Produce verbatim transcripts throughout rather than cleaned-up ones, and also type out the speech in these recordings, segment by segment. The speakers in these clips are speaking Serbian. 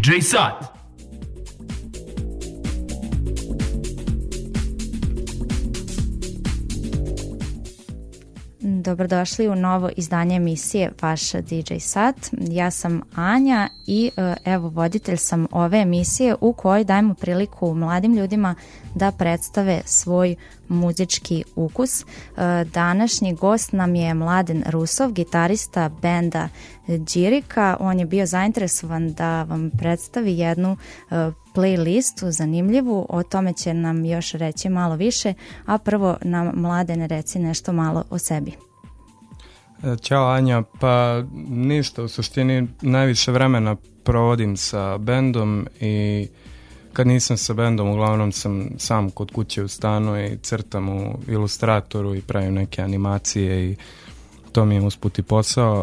džej Sat. Dobrodošli u novo izdanje emisije Vaš di džej Sat. Ja sam Anja i evo voditelj sam ove emisije u kojoj dajemo priliku mladim ljudima da predstave svoj muzički ukus. Današnji gost nam je Mladen Rusov, gitarista benda Đirika. On je bio zainteresovan da vam predstavi jednu playlistu zanimljivu, o tome će nam još reći malo više, a prvo nam Mladene reci nešto malo o sebi. Ćao Anja, pa ništa, u suštini najviše vremena provodim sa bendom i kad nisam sa bendom uglavnom sam sam kod kuće u stanu i crtam u ilustratoru i pravim neke animacije i to mi je usput i posao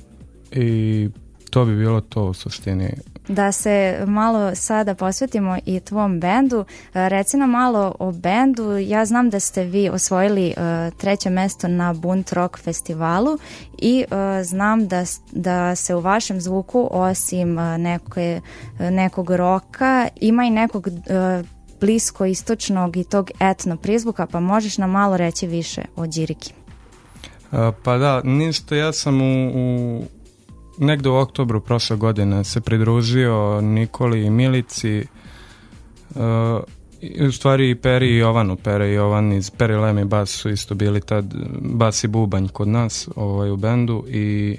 i to bi bilo to u suštini. Da se malo sada posvetimo i tvom bendu, reci nam malo o bendu. Ja znam da ste vi osvojili uh, treće mesto na Bunt Rock festivalu i uh, znam da, da se u vašem zvuku osim uh, neke, uh, nekog roka ima i nekog uh, blisko istočnog i tog etno prizvuka, pa možeš nam malo reći više o Điriki? Uh, pa da, ništa, ja sam u, u negde u oktobru prošle godine se pridružio Nikoli i Milici, uh, u stvari i Peri i Jovanu. Pere i Jovan iz Peri Lem i Bas su isto bili tad bas i bubanj kod nas ovaj, u bendu i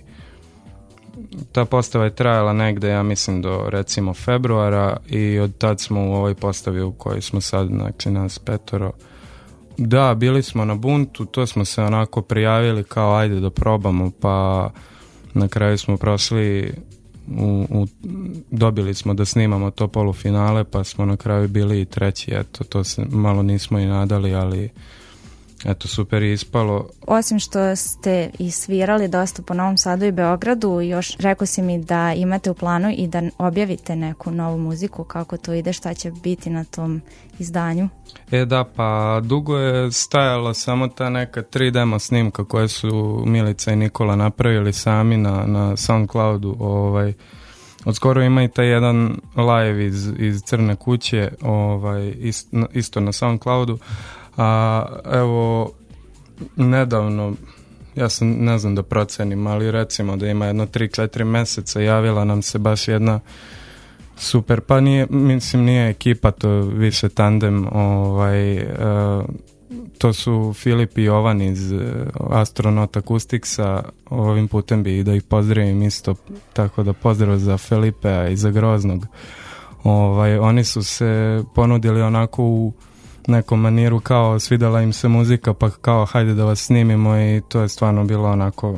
ta postava je trajala negde, ja mislim, do recimo februara i od tad smo u ovoj postavi u kojoj smo sad, znači nas petoro. Da, bili smo na Buntu, to smo se onako prijavili kao ajde da probamo, pa na kraju smo prošli, u, u, dobili smo da snimamo to polufinale, pa smo na kraju bili i treći, eto, to se malo nismo i nadali, ali eto, super je ispalo. Osim što ste i svirali dosta po Novom Sadu i Beogradu, još rekao si mi da imate u planu i da objavite neku novu muziku, kako to ide, šta će biti na tom izdanju? E da, pa dugo je stajala samo ta neka tri demo snimka koje su Milica i Nikola napravili sami na, na SoundCloudu. Ovaj, od skoro ima i taj jedan live iz, iz Crne kuće, ovaj, ist, isto na SoundCloudu. A evo, nedavno, ja sam ne znam da procenim, ali recimo da ima jedno tri četiri meseca javila nam se baš jedna super, pa nije, mislim nije ekipa, to više tandem, ovaj, uh, to su Filip i Jovan iz uh, Astronaut Acoustics-a, ovim putem bi da ih pozdravim isto, tako da pozdrav za Filipea i za Groznog. Ovaj, oni su se ponudili onako u nekom maniru kao svidela im se muzika, pa kao hajde da vas snimimo i to je stvarno bilo onako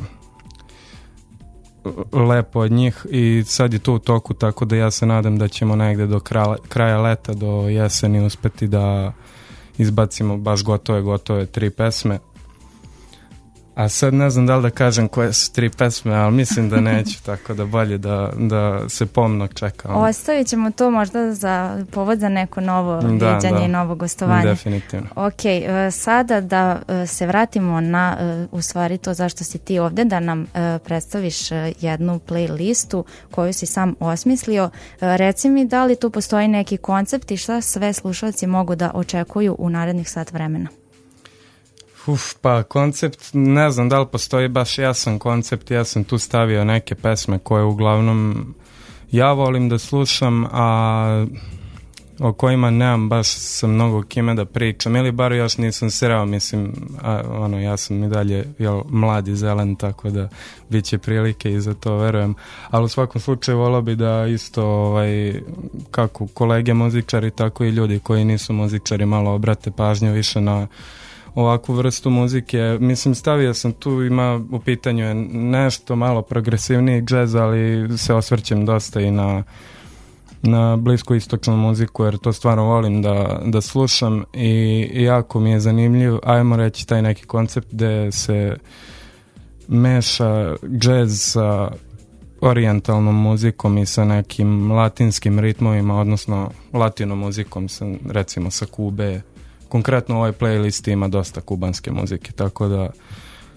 lepo od njih i sad je to u toku, tako da ja se nadam da ćemo negde do kraja, kraja leta, do jeseni uspeti da izbacimo baš gotove, gotove tri pesme. A sad ne znam da li da kažem koje su tri pesme, ali mislim da neću, tako da bolje da, da se pomno čeka. Ostavit ćemo to možda za povod za neko novo da, viđanje da, i novo gostovanje. Definitivno. Ok, uh, sada da uh, se vratimo na uh, u stvari to zašto si ti ovde, da nam uh, predstaviš uh, jednu playlistu koju si sam osmislio. Uh, reci mi da li tu postoji neki koncept i šta sve slušalci mogu da očekuju u narednih sat vremena? Uf, pa koncept, ne znam da li postoji baš jasan koncept, ja sam tu stavio neke pesme koje uglavnom ja volim da slušam, a o kojima nemam baš sa mnogo kime da pričam, ili bar još nisam sreo, mislim, a, ono, ja sam i dalje jel, mlad i zelen, tako da bit će prilike i za to verujem, ali u svakom slučaju volao bi da isto, ovaj, kako kolege muzičari, tako i ljudi koji nisu muzičari malo obrate pažnju više na ovakvu vrstu muzike. Mislim, stavio sam tu, ima u pitanju je nešto malo progresivniji džez, ali se osvrćem dosta i na, na blisko istočnu muziku, jer to stvarno volim da, da slušam i, i jako mi je zanimljiv, ajmo reći, taj neki koncept gde se meša džez sa orijentalnom muzikom i sa nekim latinskim ritmovima, odnosno latino muzikom, sa, recimo sa Kube. Konkretno u ovoj playlisti ima dosta kubanske muzike, tako da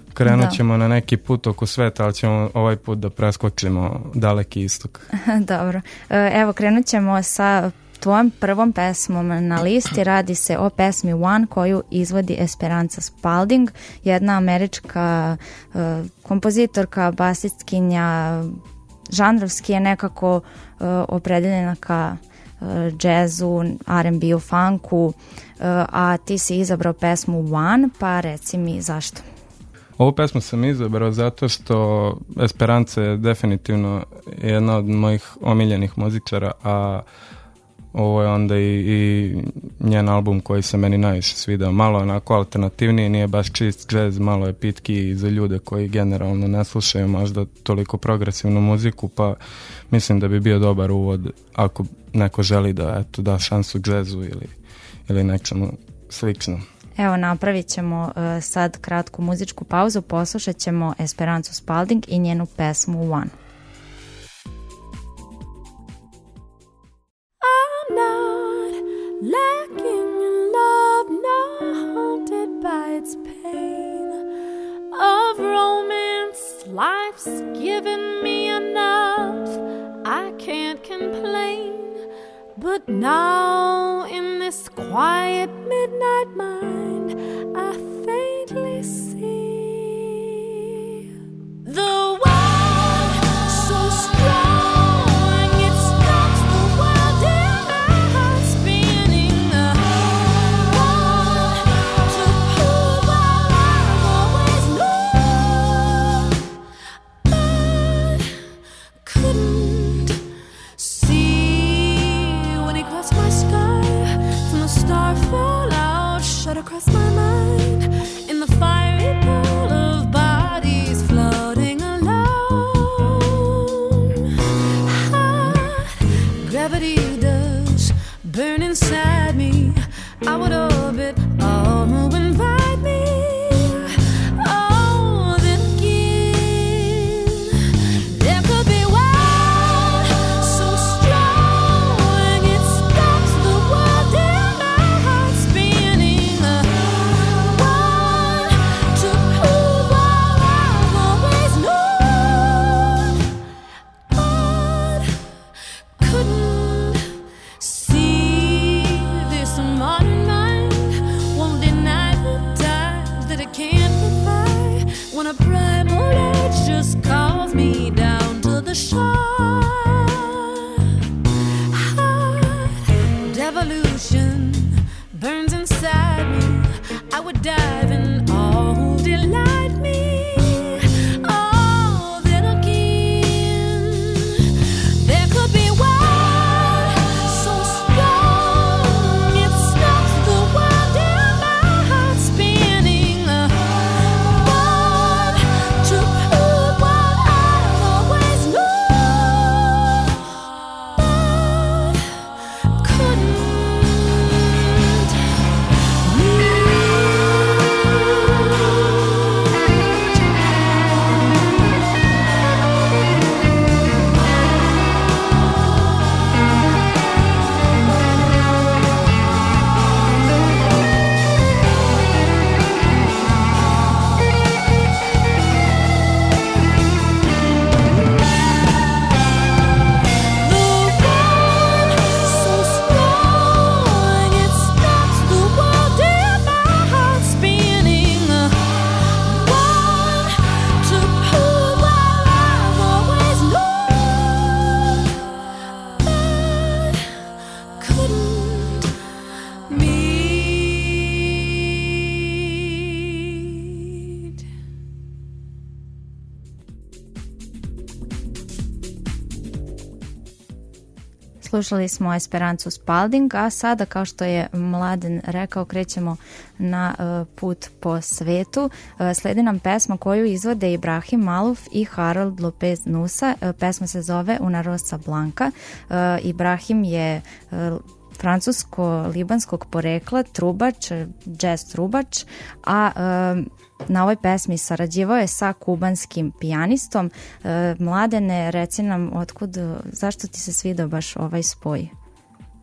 krenut ćemo da. na neki put oko sveta, ali ćemo ovaj put da preskočimo daleki istok. Dobro. Evo, krenut ćemo sa tvojom prvom pesmom na listi. Radi se o pesmi One koju izvodi Esperanza Spalding, jedna američka uh, kompozitorka, basistkinja, žanrovski je nekako uh, opredeljena ka uh, džezu, R and B-u, funku, uh, a ti si izabrao pesmu One, pa reci mi zašto? Ovu pesmu sam izabrao zato što Esperanza je definitivno jedna od mojih omiljenih muzičara, a ovo je onda i, i njen album koji se meni najviše svidao. Malo je onako alternativniji, nije baš čist jazz, malo je pitki za ljude koji generalno ne slušaju možda toliko progresivnu muziku, pa mislim da bi bio dobar uvod ako neko želi da eto, da šansu jazzu ili, ili nečemu sličnom. Evo, napravit ćemo uh, sad kratku muzičku pauzu, poslušat ćemo Esperanzu Spalding i njenu pesmu One. Lacking in love, not haunted by its pain of romance. Life's given me enough, I can't complain. But now in this quiet midnight mind, I faintly see the one so strong. Across my mind in the fiery pool of bodies floating alone. Hot gravity does burn inside me. I would orbit all who invite me. Oh, then again there could be one so strong it stops the world in my heart spinning. The shore, hot devolution burns inside me. I would dive in all who delight me. Oh, then again, there could be one so strong it stops the world in my heart spinning. One to prove what I've always known. Slušali smo Esperanzu Spalding, a sada, kao što je Mladen rekao, krećemo na uh, put po svetu. Uh, sledi nam pesma koju izvode Ibrahim Maluf i Harold Lopez Nusa. Uh, pesma se zove Una Rosa Blanca. Uh, Ibrahim je uh, francusko-libanskog porekla, trubač, jazz trubač, a uh, na ovoj pesmi sarađivao je sa kubanskim pijanistom. E, Mladene, reci nam otkud, zašto ti se svidao baš ovaj spoj?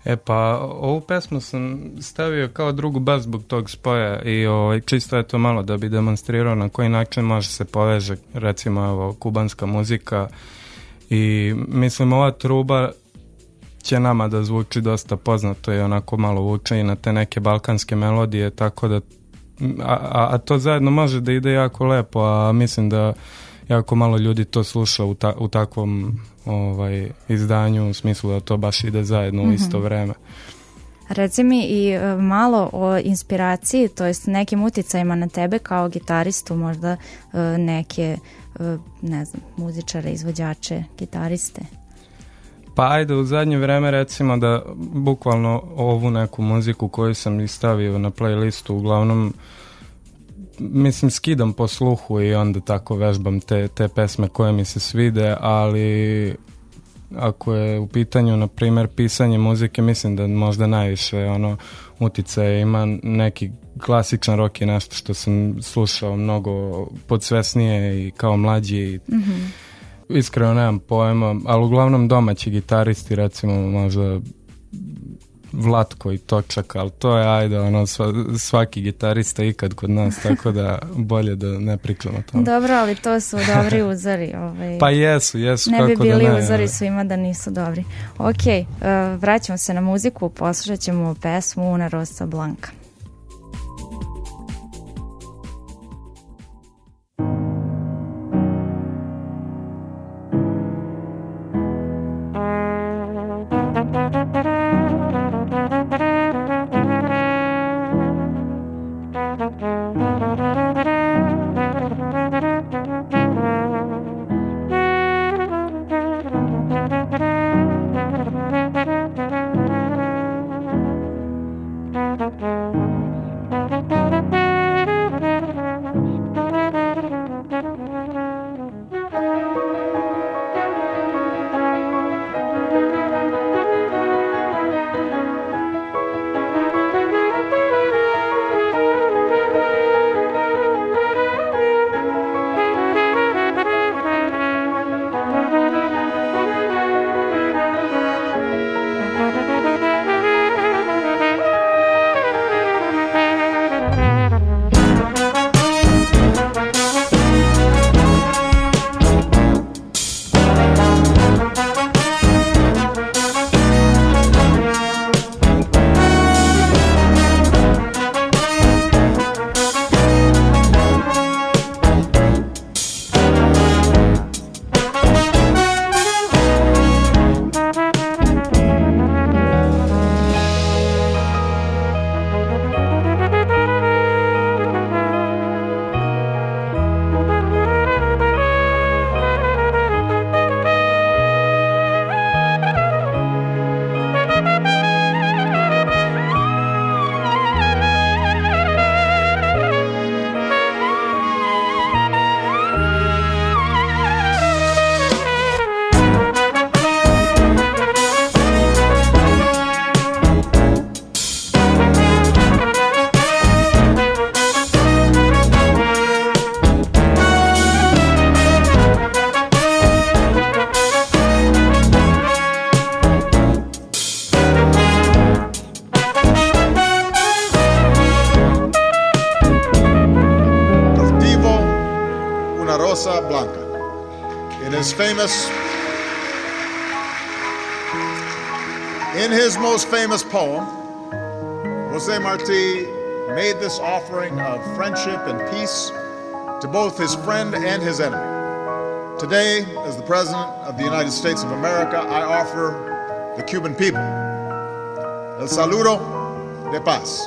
E pa, ovu pesmu sam stavio kao drugu bas zbog tog spoja i ovaj, čisto je to malo da bi demonstrirao na koji način može se poveže, recimo, evo, kubanska muzika i mislim ova truba će nama da zvuči dosta poznato i onako malo vuče i na te neke balkanske melodije, tako da a, a, a to zajedno može da ide jako lepo, a mislim da jako malo ljudi to sluša u, ta, u takvom ovaj, izdanju, u smislu da to baš ide zajedno u isto vreme. Reci mi i uh, malo o inspiraciji, to jest nekim uticajima na tebe kao gitaristu, možda uh, neke, uh, ne znam, muzičare, izvođače, gitariste. Pa ajde, u zadnje vreme recimo da bukvalno ovu neku muziku koju sam i stavio na playlistu, uglavnom mislim skidam po sluhu i onda tako vežbam te, te pesme koje mi se svide, ali ako je u pitanju na primjer pisanje muzike, mislim da možda najviše ono uticaje ima neki klasičan rock i nešto što sam slušao mnogo podsvesnije i kao mlađi. Mm-hmm. Iskreno nemam pojma, ali uglavnom domaći gitaristi, recimo možda Vlatko i Točak, ali to je ajde ono sva, svaki gitarista ikad kod nas, tako da bolje da ne pričamo o tome. Dobro, ali to su dobri uzori. Ovaj. Pa jesu, jesu. Ne kako bi bili da ne, uzori ne. svima da nisu dobri. Ok, uh, vraćamo se na muziku, poslušat ćemo pesmu Una Rosa Blanca. Famous in his most famous poem, Jose Marti made this offering of friendship and peace to both his friend and his enemy. Today, as the President of the United States of America, I offer the Cuban people el saludo de paz.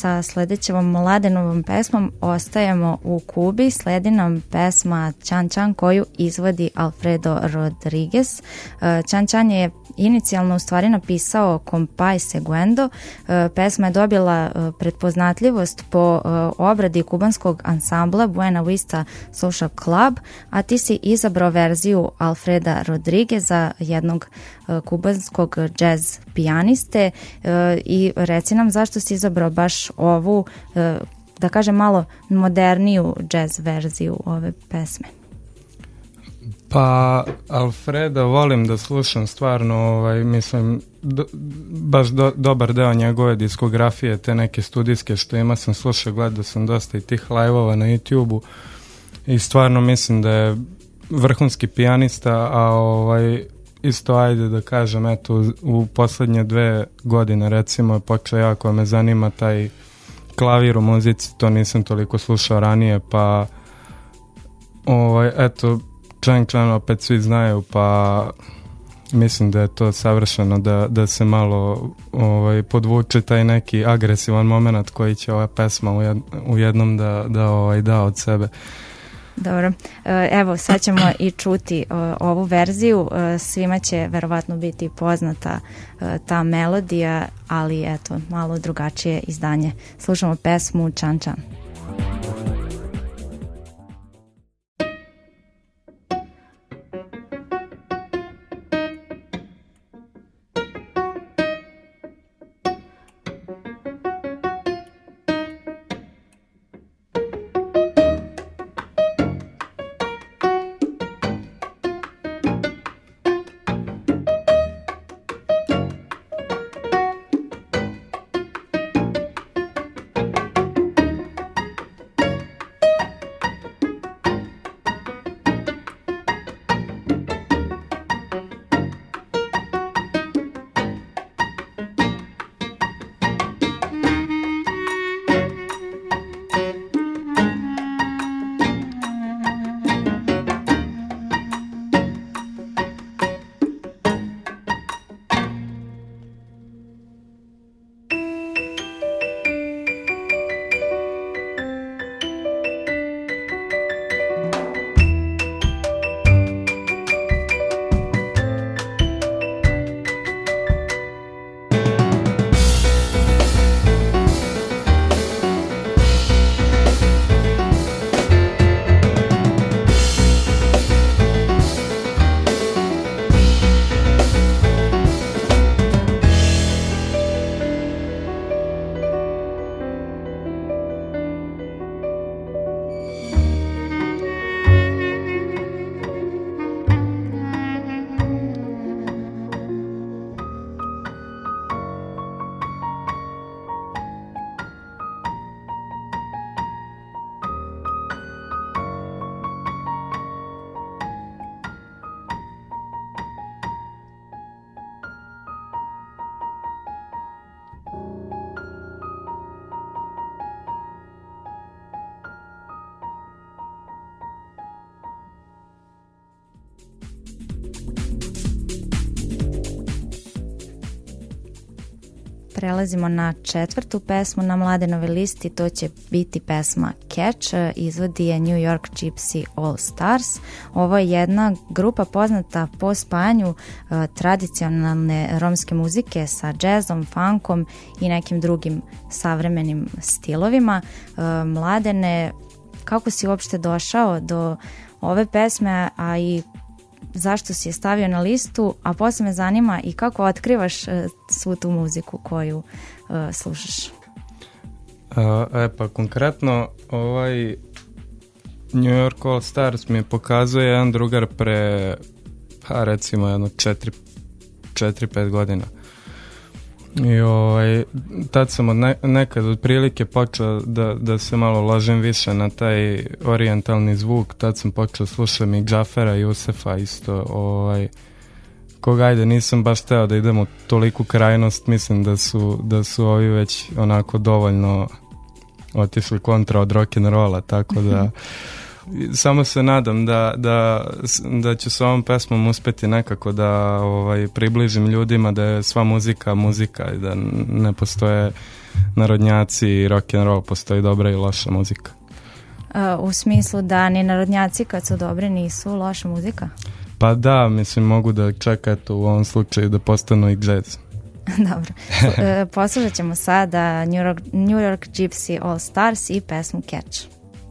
sa sledećevom Mladenovom pesmom ostajemo u Kubi. Sledi nam pesma Chan Chan koju izvodi Alfredo Rodriguez. Chan Chan je inicijalno u stvari napisao Compay Seguendo. Pesma je dobila pretpoznatljivost po obradi kubanskog ansambla Buena Vista Social Club, a ti si izabrao verziju Alfreda Rodrigueza, jednog kubanskog jazz pijaniste, i reci nam zašto si izabrao baš ovu, da kažem, malo moderniju jazz verziju ove pesme. Pa Alfreda volim da slušam stvarno, ovaj, mislim, do, baš do, dobar deo njegove diskografije, te neke studijske što ima sam slušao, gledao sam dosta i tih live-ova na YouTube-u i stvarno mislim da je vrhunski pijanista, a ovaj, isto ajde da kažem, eto, u, u poslednje dve godine recimo je počeo jako me zanima taj klavir u muzici, to nisam toliko slušao ranije, pa ovaj, eto, Chan Chan opet svi znaju, pa mislim da je to savršeno da, da se malo ovaj, podvuče taj neki agresivan moment koji će ova pesma u, jed, u jednom da, da ovaj, da od sebe. Dobro, evo sad ćemo i čuti ovu verziju, svima će verovatno biti poznata ta melodija, ali eto, malo drugačije izdanje. Slušamo pesmu Chan Chan. Prelazimo na četvrtu pesmu na Mladenove listi, to će biti pesma Catch, izvodi je New York Gypsy All Stars. Ovo je jedna grupa poznata po spajanju uh, tradicionalne romske muzike sa džezom, funkom i nekim drugim savremenim stilovima. Uh, Mladene, kako si uopšte došao do ove pesme, a i zašto si je stavio na listu, a posle me zanima i kako otkrivaš uh, svu tu muziku koju uh, slušaš? Uh, e pa konkretno ovaj New York All Stars mi pokazuje jedan drugar pre, pa recimo jedno četiri, četiri, pet godina. I ovaj, tad sam od ne, nekad otprilike počeo da, da se malo ložim više na taj orijentalni zvuk, tad sam počeo slušam i Džafera, Jusefa isto, ovaj, koga ajde nisam baš teo da idem u toliku krajnost, mislim da su, da su ovi već onako dovoljno otišli kontra od rock'n'rolla, tako da samo se nadam da, da, da ću s ovom pesmom uspeti nekako da ovaj, približim ljudima da je sva muzika muzika i da ne postoje narodnjaci i rock and roll, postoji dobra i loša muzika. Uh, u smislu da ni narodnjaci kad su dobri nisu loša muzika? Pa da, mislim, mogu da čekate u ovom slučaju da postanu i jazz. Dobro. Uh, poslušat ćemo sada New York, New York Gypsy All Stars i pesmu Catch.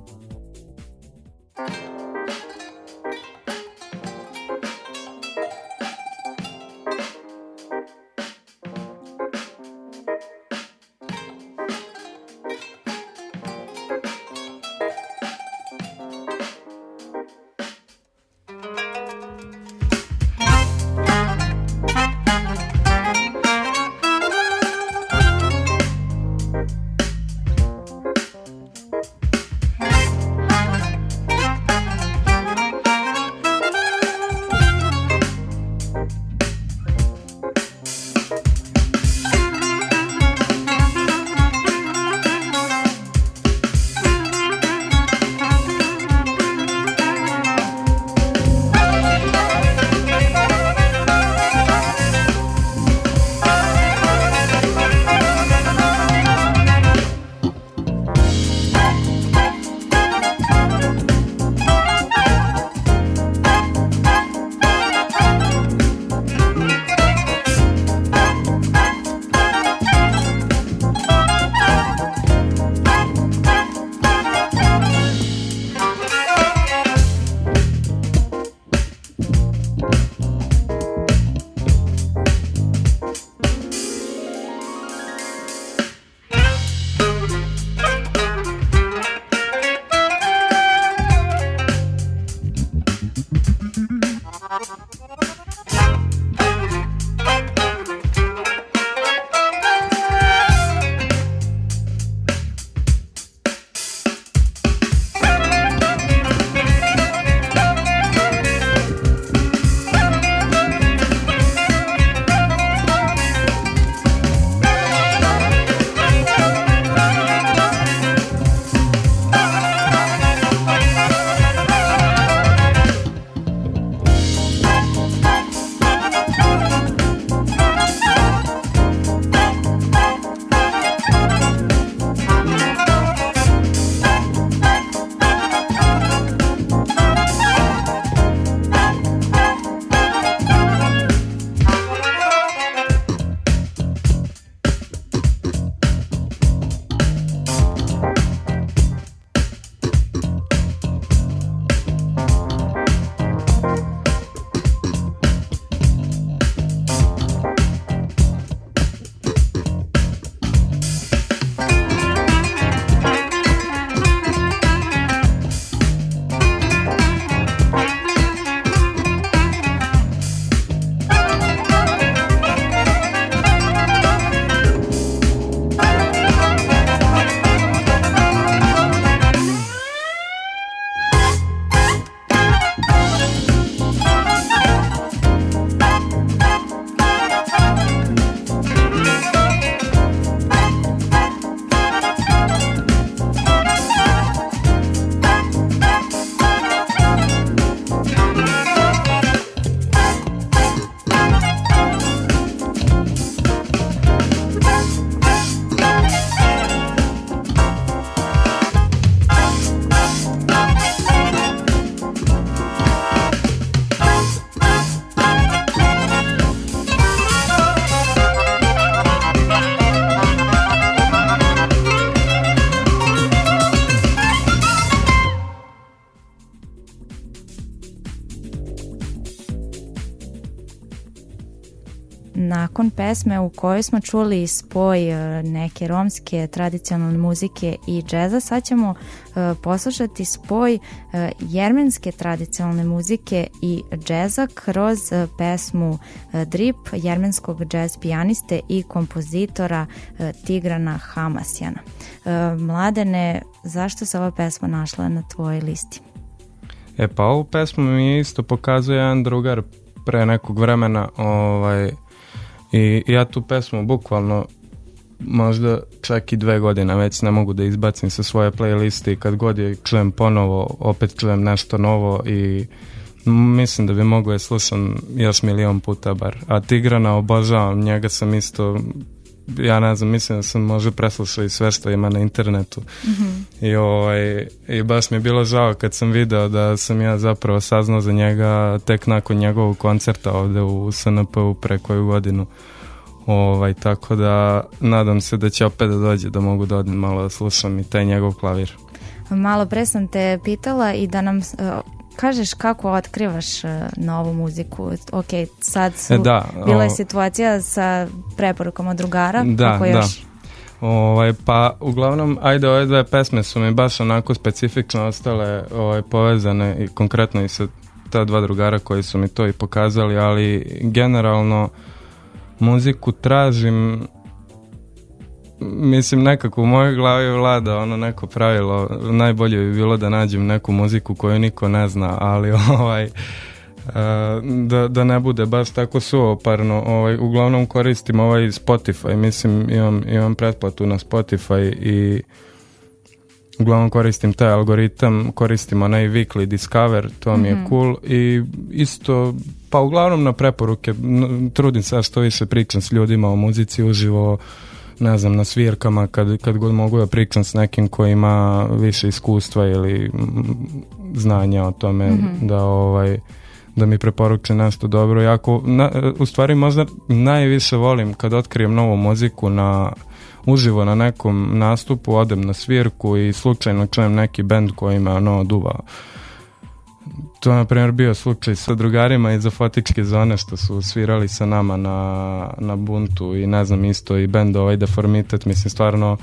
nakon pesme u kojoj smo čuli spoj neke romske tradicionalne muzike i džeza, sad ćemo poslušati spoj jermenske tradicionalne muzike i džeza kroz pesmu Drip jermenskog džez pijaniste i kompozitora Tigrana Hamasjana. Mladene, zašto se ova pesma našla na tvojoj listi? E pa ovu pesmu mi isto pokazuje jedan drugar pre nekog vremena, ovaj, i ja tu pesmu bukvalno možda čak i dve godine već ne mogu da izbacim sa svoje playliste i kad god je čujem ponovo, opet čujem nešto novo i mislim da bi mogu je slušam još milion puta bar. A Tigrana obožavam, njega sam isto ja ne znam, mislim da sam možda preslušao i sve što ima na internetu. Mm-hmm. I, ovaj, i baš mi je bilo žao kad sam video da sam ja zapravo saznao za njega tek nakon njegovog koncerta ovde u S N P-u pre koju godinu. Ovaj, tako da nadam se da će opet da dođe, da mogu da odem malo da slušam i taj njegov klavir. Malo pre sam te pitala i da nam uh, kažeš kako otkrivaš uh, novu muziku. Ok, sad su, da, bila je o... situacija sa preporukom od drugara. Da, kako da. još? Ovaj, pa uglavnom, ajde, ove dve pesme su mi baš onako specifično ostale ovaj, povezane i konkretno i sa ta dva drugara koji su mi to i pokazali, ali generalno muziku tražim, mislim nekako u mojoj glavi vlada ono neko pravilo, najbolje bi bilo da nađem neku muziku koju niko ne zna, ali ovaj da, da ne bude baš tako suvoparno, ovaj, uglavnom koristim ovaj Spotify, mislim imam, imam pretplatu na Spotify i uglavnom koristim taj algoritam, koristim onaj weekly discover, to mi je mm-hmm. cool i isto, pa uglavnom na preporuke, trudim se što više pričam s ljudima o muzici uživo, ne znam, na svirkama, kad, kad god mogu da pričam s nekim ko ima više iskustva ili znanja o tome, mm-hmm. da ovaj da mi preporuče nešto dobro. Jako, na, u stvari možda najviše volim kad otkrijem novu muziku na uživo na nekom nastupu, odem na svirku i slučajno čujem neki bend koji me ono duva. To je na primjer bio slučaj sa drugarima iz Afotičke zone što su svirali sa nama na, na Buntu i ne znam isto i bend ovaj Deformitet, mislim stvarno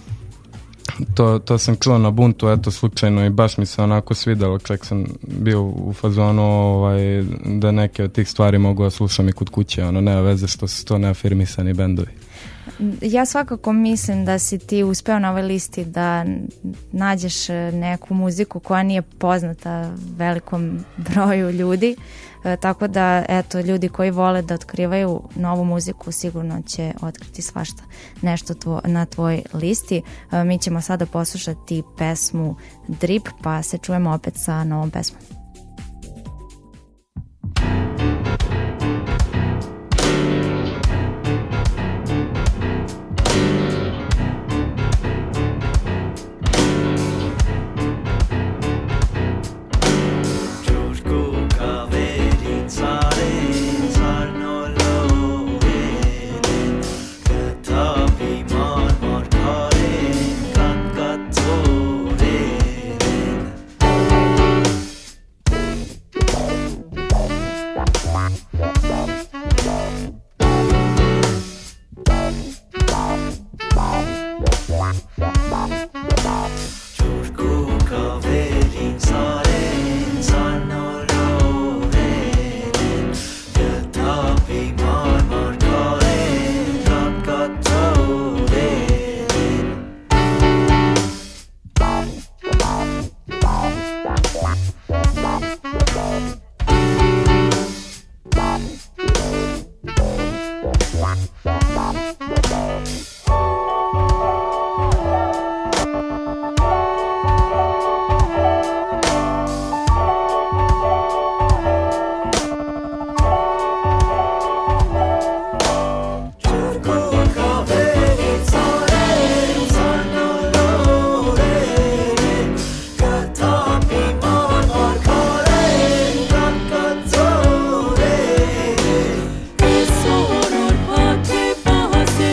to, to sam čuo na Buntu eto slučajno i baš mi se onako svidalo, čak sam bio u fazonu ovaj, da neke od tih stvari mogu da slušam i kod kuće, ono nema veze što su to neafirmisani bendovi. Ja svakako mislim da si ti uspeo na ovoj listi da nađeš neku muziku koja nije poznata velikom broju ljudi, e, tako da eto ljudi koji vole da otkrivaju novu muziku sigurno će otkriti svašta nešto tvo, na tvoj listi. E, mi ćemo sada poslušati pesmu Drip, pa se čujemo opet sa novom pesmom. Soror, porque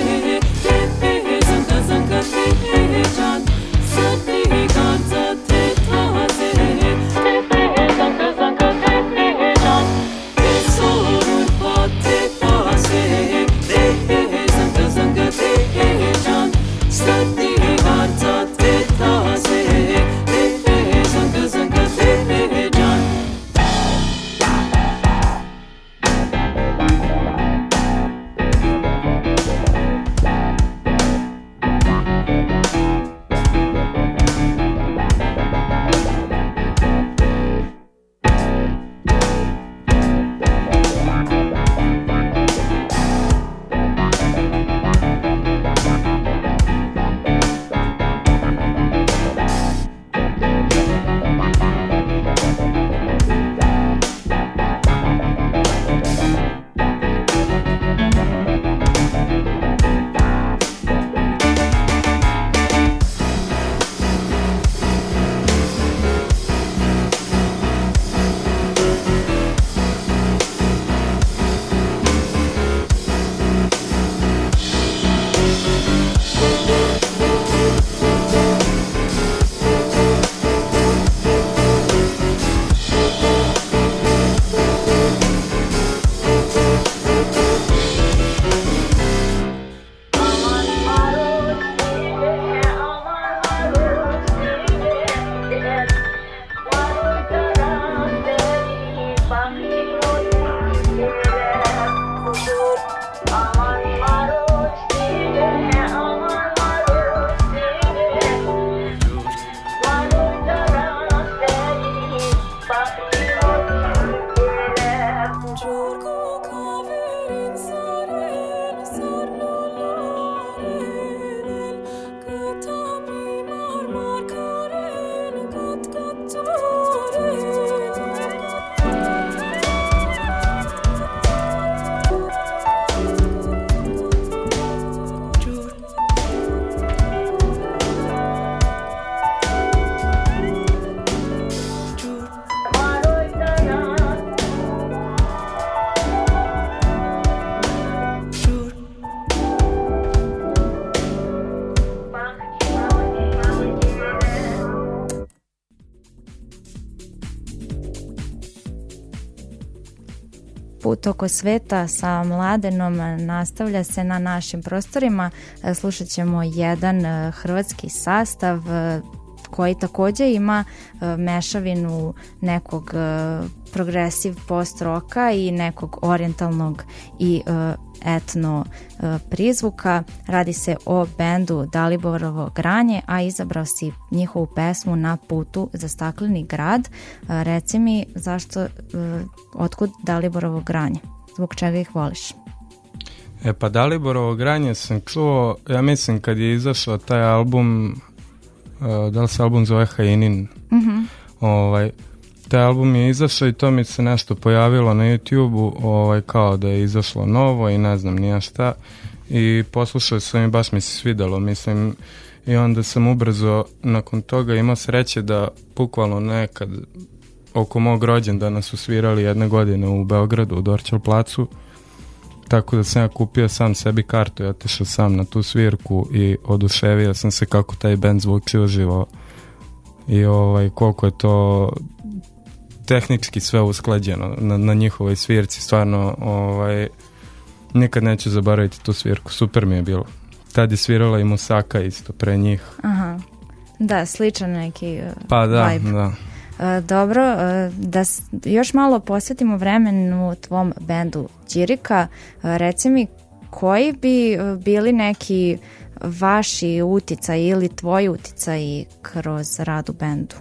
Put oko sveta sa Mladenom nastavlja se na našim prostorima. Slušat ćemo jedan hrvatski sastav koji takođe ima mešavinu nekog progresiv post roka i nekog orijentalnog i etno prizvuka. Radi se o bendu Daliborovo granje, a izabrao si njihovu pesmu Na putu za stakleni grad. Reci mi zašto, otkud Daliborovo granje? Zbog čega ih voliš? E pa Daliborovo granje sam čuo, ja mislim kad je izašao taj album, da li se album zove Hainin, Mm-hmm. ovaj, taj album je izašao i to mi se nešto pojavilo na YouTube-u, ovaj, kao da je izašlo novo i ne znam nija šta, i poslušao sam i baš mi se svidalo, mislim, i onda sam ubrzo nakon toga imao sreće da bukvalno nekad oko mog rođendana su svirali jedne godine u Beogradu u Dorćol placu, tako da sam ja kupio sam sebi kartu i otišao sam na tu svirku i oduševio sam se kako taj band zvuči uživo i ovaj, koliko je to tehnički sve usklađeno na, na njihovoj svirci, stvarno ovaj, nikad neću zaboraviti tu svirku, super mi je bilo. Tad je svirala i Musaka isto pre njih. Aha. Da, sličan neki uh, pa da, vibe. da. Uh, dobro, uh, da s, još malo posvetimo vremenu tvom bendu Ćirika. Uh, reci mi, koji bi uh, bili neki vaši uticaji ili tvoji uticaji kroz rad u bendu?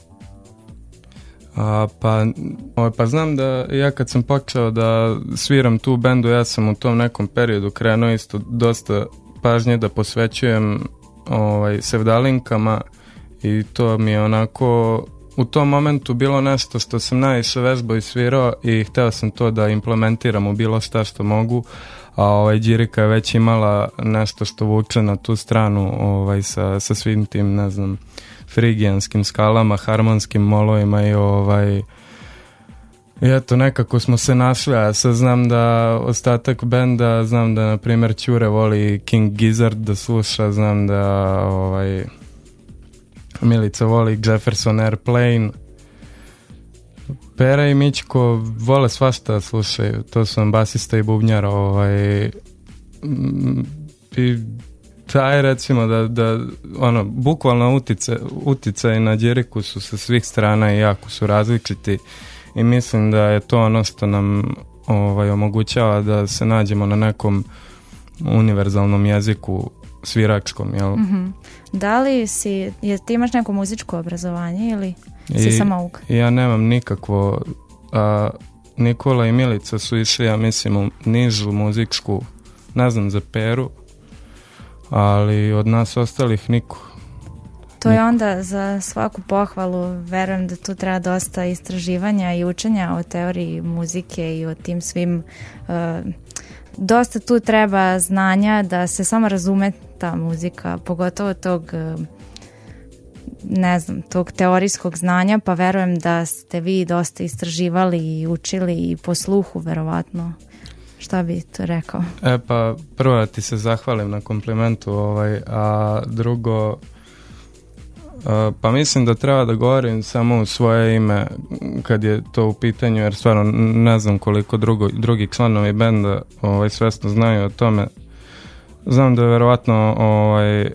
A, pa, pa znam da ja kad sam počeo da sviram tu bendu, ja sam u tom nekom periodu krenuo isto dosta pažnje da posvećujem ovaj, sevdalinkama i to mi je onako u tom momentu bilo nešto što sam najviše vežbao i svirao i hteo sam to da implementiram u bilo šta što mogu, a ovaj Ćirika je već imala nešto što vuče na tu stranu ovaj, sa, sa svim tim, ne znam, frigijanskim skalama, harmonskim molovima i ovaj i eto nekako smo se našli, a sad znam da ostatak benda, znam da na primjer Ćure voli King Gizzard da sluša, znam da ovaj Milica voli Jefferson Airplane, Pera i Mićko vole svašta slušaju, to su nam basista i bubnjar, ovaj i taj recimo da, da ono, bukvalno utice, uticaj na Ćiriku su sa svih strana i jako su različiti i mislim da je to ono što nam ovaj, omogućava da se nađemo na nekom univerzalnom jeziku sviračkom, jel? Mm-hmm. Da li si, je, ti imaš neko muzičko obrazovanje ili si I, samouk? Ja nemam nikakvo, a Nikola i Milica su išli, ja mislim, u nižu muzičku, ne znam za Peru, ali od nas ostalih niko. To je onda za svaku pohvalu, verujem da tu treba dosta istraživanja i učenja o teoriji muzike i o tim svim, uh, dosta tu treba znanja da se samo razume ta muzika, pogotovo tog, uh, ne znam, tog teorijskog znanja, pa verujem da ste vi dosta istraživali i učili i po sluhu, verovatno. Šta bi to rekao? E pa prvo da ti se zahvalim na komplimentu, ovaj, a drugo a, pa mislim da treba da govorim samo u svoje ime kad je to u pitanju, jer stvarno ne znam koliko drugo, drugi članovi benda ovaj, svesno znaju o tome. Znam da je verovatno ovaj,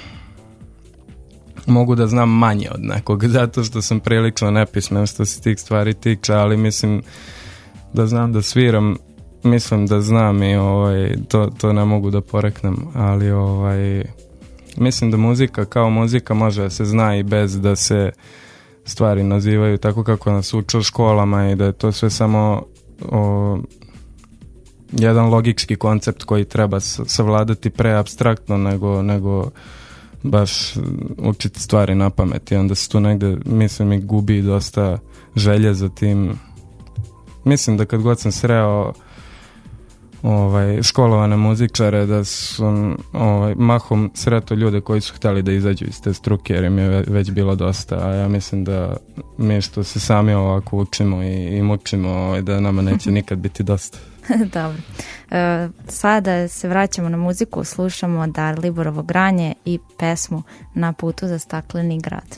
mogu da znam manje od nekog, zato što sam prilično nepismen što se tih stvari tiče, ali mislim da znam da sviram, mislim da znam i ovaj, to, to ne mogu da poreknem, ali ovaj, mislim da muzika kao muzika može da se zna i bez da se stvari nazivaju tako kako nas uče u školama i da je to sve samo o, jedan logički koncept koji treba savladati pre apstraktno nego, nego baš učiti stvari na pamet i onda se tu negde, mislim, i gubi dosta želje za tim. Mislim da kad god sam sreo ovaj, školovane muzičare, da sam ovaj, mahom sreto ljude koji su htjeli da izađu iz te struke, jer im je već bilo dosta, a ja mislim da mi što se sami ovako učimo i, i mučimo, ovaj, da nama neće nikad biti dosta. Dobro. E, sada se vraćamo na muziku, slušamo Daliborovo granje i pesmu Na putu za stakleni grad.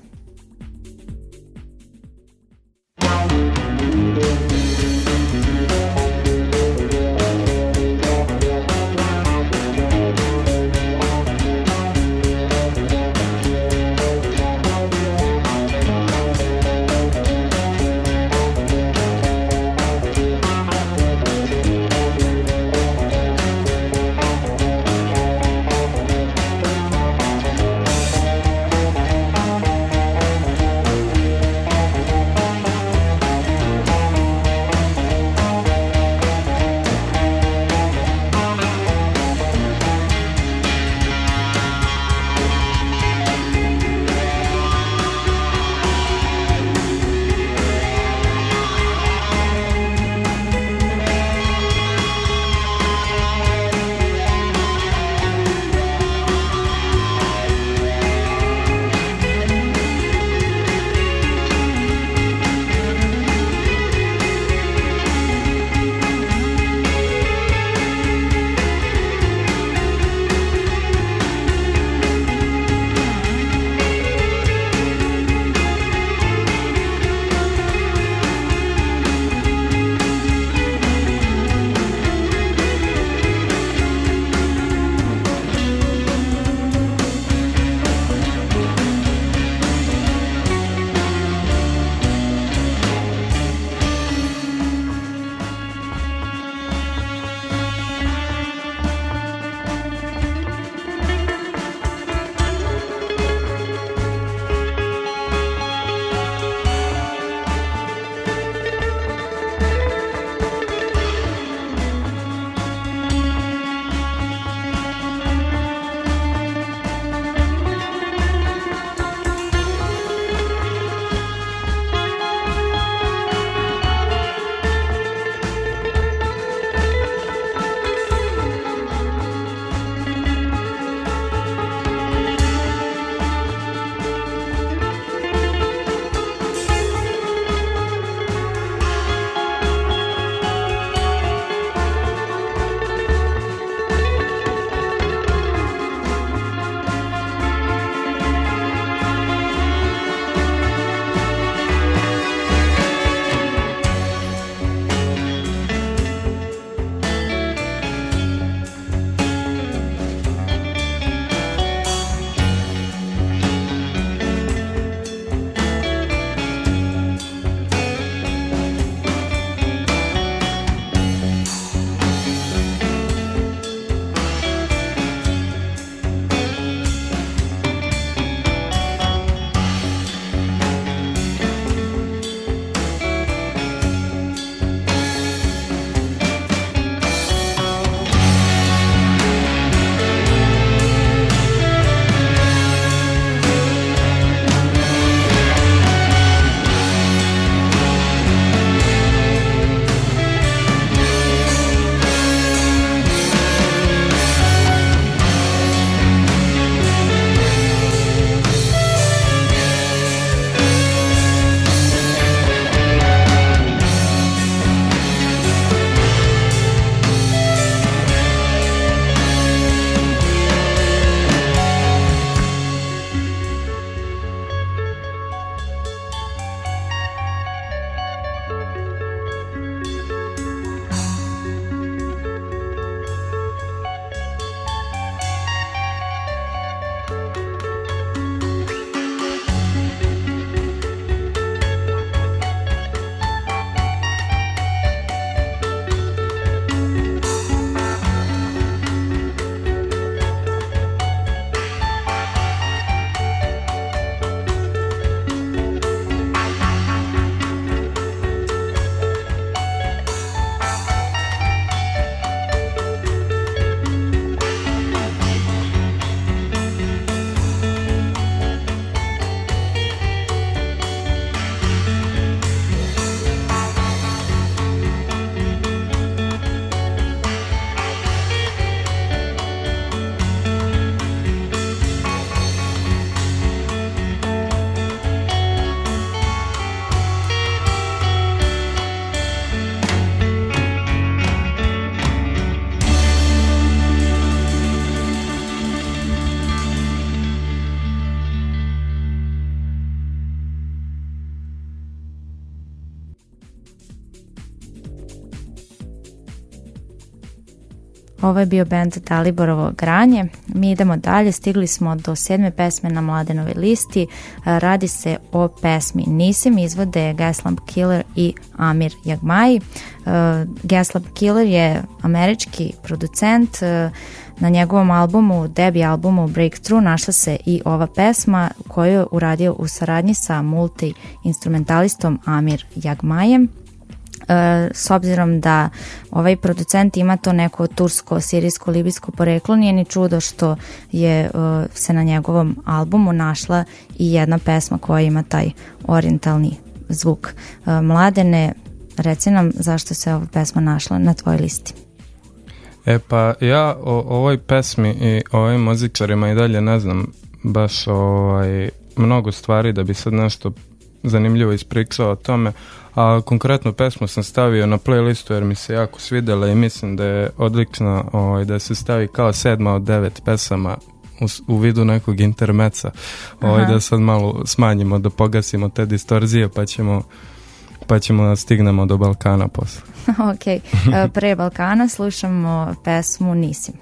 Ovo je bio band Daliborovo granje. Mi idemo dalje, stigli smo do sedme pesme na Mladenovoj listi. Radi se o pesmi Nisim, izvode Gaslamp Killer i Amir Jagmaji. Gaslamp Killer je američki producent. Na njegovom albumu, debi albumu Breakthrough, našla se i ova pesma koju je uradio u saradnji sa multi-instrumentalistom Amir Jagmajem. E, s obzirom da ovaj producent ima to neko tursko, sirijsko, libijsko poreklo, nije ni čudo što je e, se na njegovom albumu našla i jedna pesma koja ima taj orijentalni zvuk. E, Mladene, reci nam zašto se ova pesma našla na tvojoj listi. E pa ja o ovoj pesmi i ovim muzičarima i dalje ne znam baš ovaj, mnogo stvari da bi sad nešto zanimljivo ispričao o tome, a konkretnu pesmu sam stavio na playlistu jer mi se jako svidjela i mislim da je odlično ovaj, da se stavi kao sedma od devet pesama u, u vidu nekog intermeca, ovaj, da sad malo smanjimo, da pogasimo te distorzije pa ćemo pa ćemo da stignemo do Balkana posle. Ok, pre Balkana slušamo pesmu Nisim.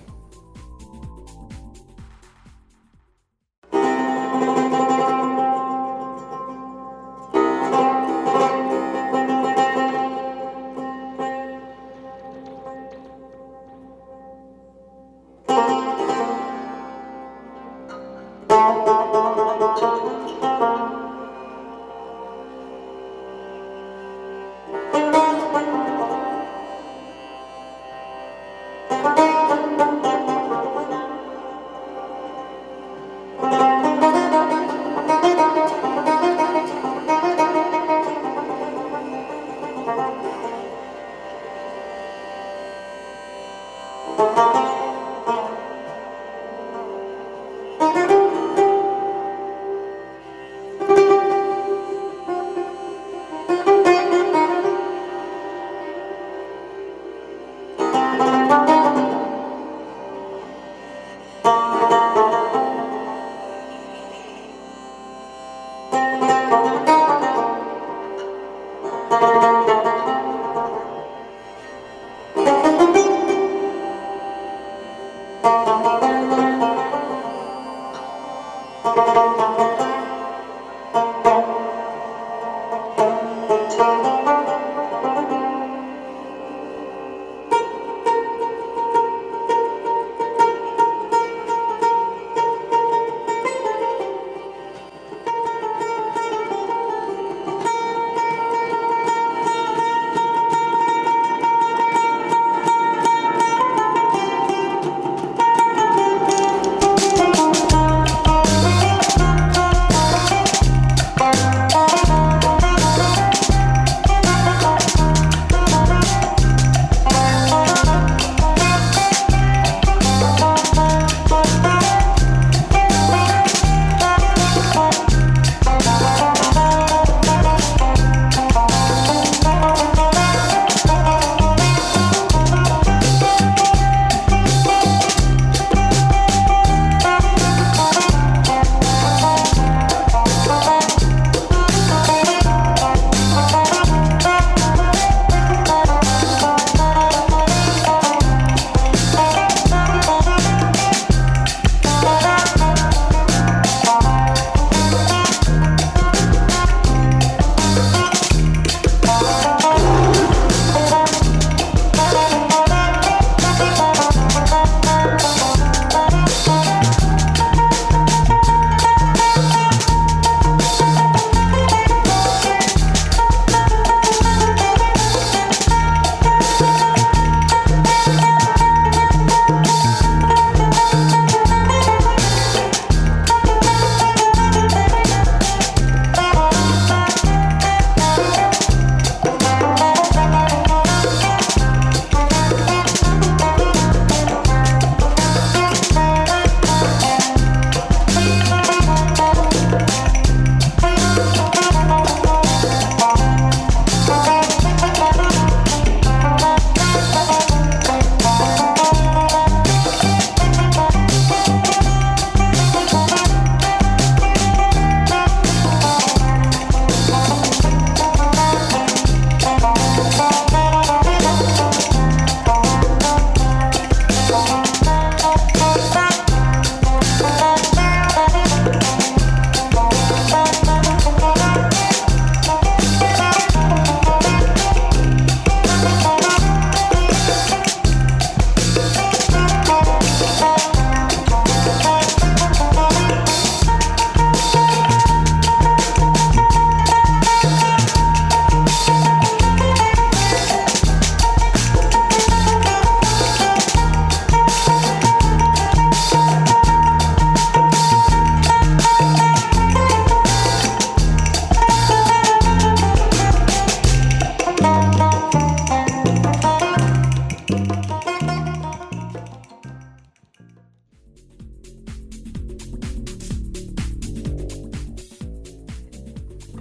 Thank you.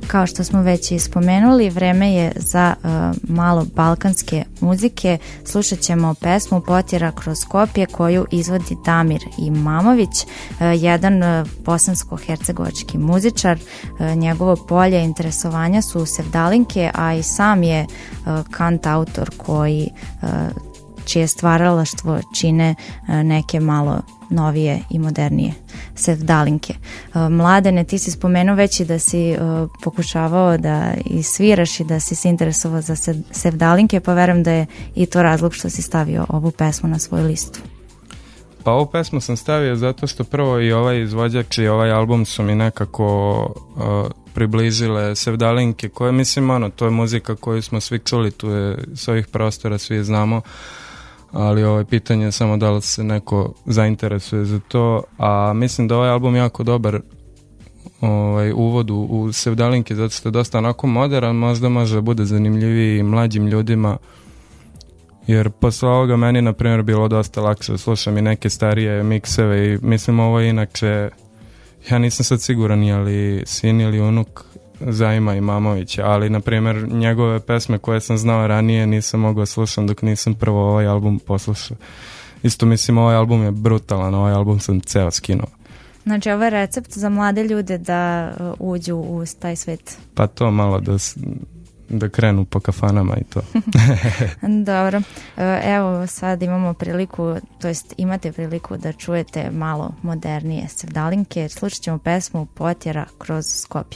Kao što smo već i spomenuli, vreme je za uh, malo balkanske muzike. Slušat ćemo pesmu Potjera kroz Skopje koju izvodi Damir Imamović, uh, jedan uh, bosansko-hercegovački muzičar. Uh, njegovo polje interesovanja su sevdalinke, a i sam je uh, kantautor koji uh, čije stvaralaštvo čine uh, neke malo novije i modernije sevdalinke. Mladene, ti si spomenuo već i da si uh, pokušavao da i sviraš i da si se interesovao za sevdalinke, pa verujem da je i to razlog što si stavio ovu pesmu na svoju listu. Pa ovu pesmu sam stavio zato što prvo i ovaj izvođač i ovaj album su mi nekako uh, približile sevdalinke koje, mislim, ono, to je muzika koju smo svi čuli, tu je s ovih prostora, svi je znamo, ali ovo je pitanje samo da li se neko zainteresuje za to, a mislim da ovaj album jako dobar ovaj, uvod u, u sevdalinke, zato što je dosta onako modern, možda može da bude zanimljiviji mlađim ljudima, jer posle ovoga meni, na primjer, bilo dosta lakše da slušam i neke starije mikseve i mislim ovo je inače, ja nisam sad siguran ali sin ili unuk Zaima Imamovića, ali na primjer njegove pesme koje sam znao ranije nisam mogao slušati dok nisam prvo ovaj album poslušao. Isto mislim, ovaj album je brutalan, ovaj album sam ceo skinuo. Znači ovo je recept za mlade ljude da uh, uđu u taj svet. Pa to malo da, da krenu po kafanama i to. Dobro, uh, evo sad imamo priliku, to jest imate priliku da čujete malo modernije sevdalinke. Slušat ćemo pesmu Potjera kroz Skopje.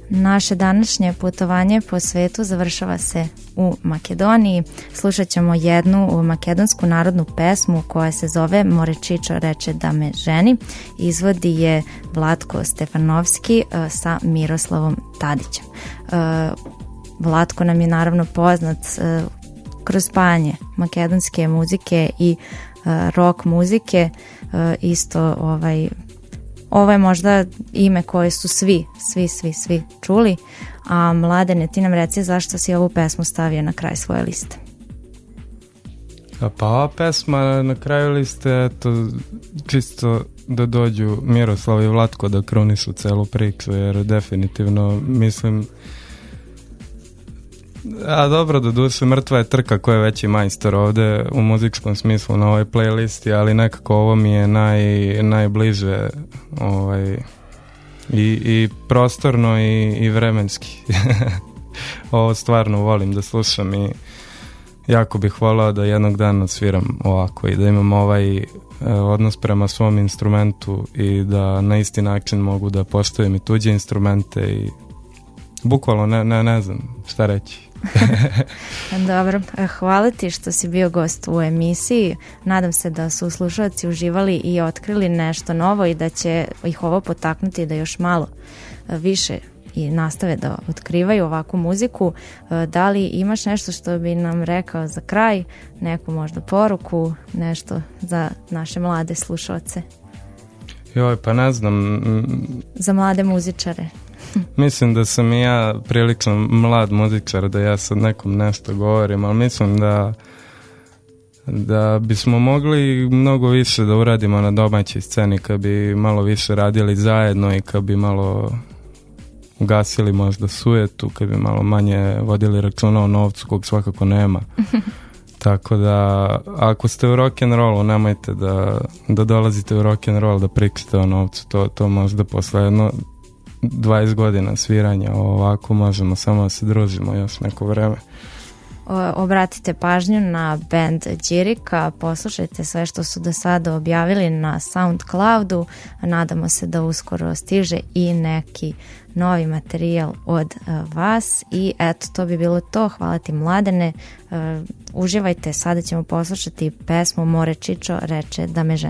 Naše današnje putovanje po svetu završava se u Makedoniji. Slušat ćemo jednu makedonsku narodnu pesmu koja se zove More Čičo reče da me ženi. Izvodi je Vlatko Stefanovski uh, sa Miroslavom Tadićem. Uh, Vlatko nam je naravno poznat uh, kroz spajanje makedonske muzike i uh, rock muzike. Uh, isto ovaj Ovo je možda ime koje su svi, svi, svi, svi čuli. A Mladene, ti nam reci zašto si ovu pesmu stavio na kraj svoje liste? Pa ova pesma na kraju liste, eto, čisto da dođu Miroslav i Vlatko da krunišu celu priču, jer definitivno mislim... A dobro, do duše, Mrtva je trka koja je veći majstor ovde u muzičkom smislu na ovoj playlisti, ali nekako ovo mi je naj, najbliže ovaj, i, i prostorno i, i vremenski. Ovo stvarno volim da slušam i jako bih volao da jednog dana sviram ovako i da imam ovaj eh, odnos prema svom instrumentu i da na isti način mogu da poštujem i tuđe instrumente i bukvalno ne, ne, ne znam šta reći. Dobro, hvala ti što si bio gost u emisiji. Nadam se da su slušalci uživali i otkrili nešto novo i da će ih ovo potaknuti da još malo više i nastave da otkrivaju ovakvu muziku. Da li imaš nešto što bi nam rekao za kraj, neku možda poruku, nešto za naše mlade slušalce? Joj, pa ne znam. Za mlade muzičare. Mislim da sam i ja prilično mlad muzičar, da ja sad nekom nešto govorim, ali mislim da da bismo mogli mnogo više da uradimo na domaćoj sceni, kad bi malo više radili zajedno i kad bi malo ugasili možda sujetu, kad bi malo manje vodili računa o novcu kog svakako nema. Tako da ako ste u rock'n'rollu, nemojte da, da dolazite u rock'n'roll da pričate o novcu, to, to možda posle jedno dvadeset godina sviranja ovako možemo samo da se družimo još neko vreme. Obratite pažnju na band Đirika, poslušajte sve što su do sada objavili na SoundCloudu, nadamo se da uskoro stiže i neki novi materijal od vas i eto, to bi bilo to. Hvala ti, Mladene, uživajte, sada ćemo poslušati pesmu More Čičo reče da me ženi.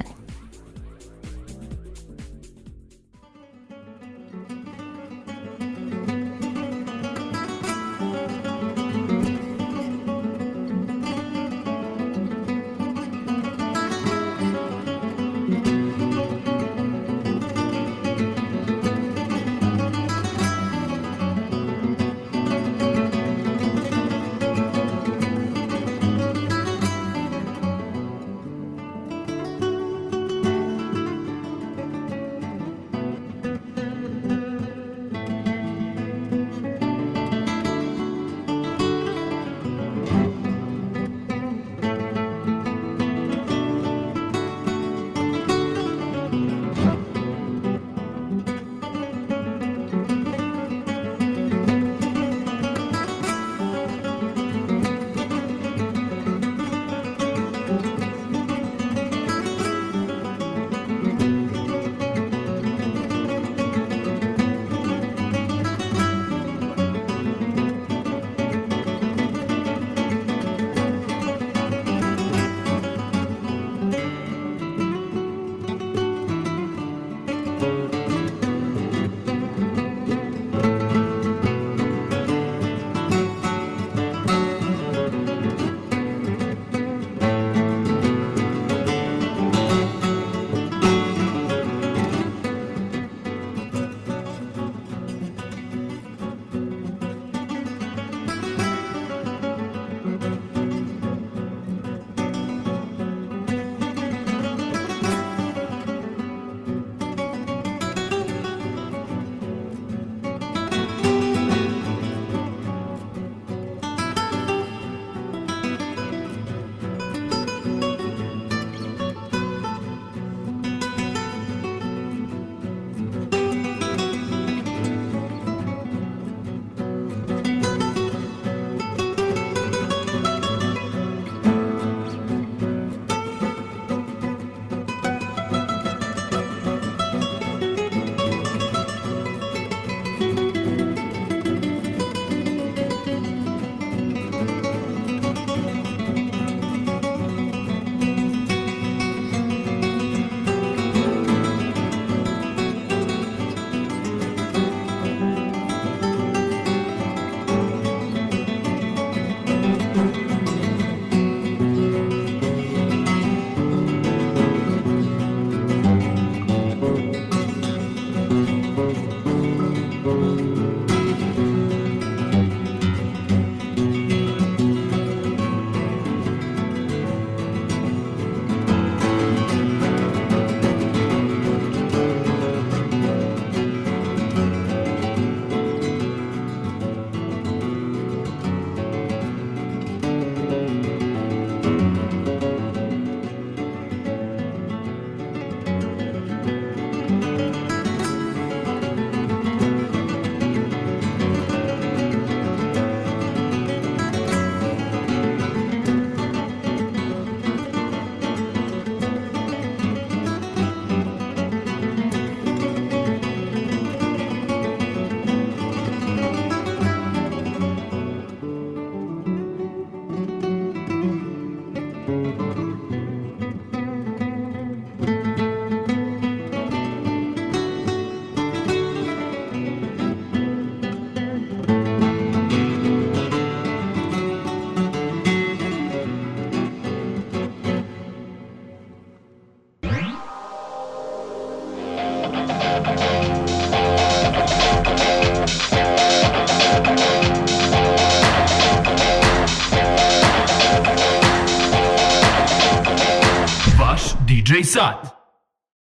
džej Sat.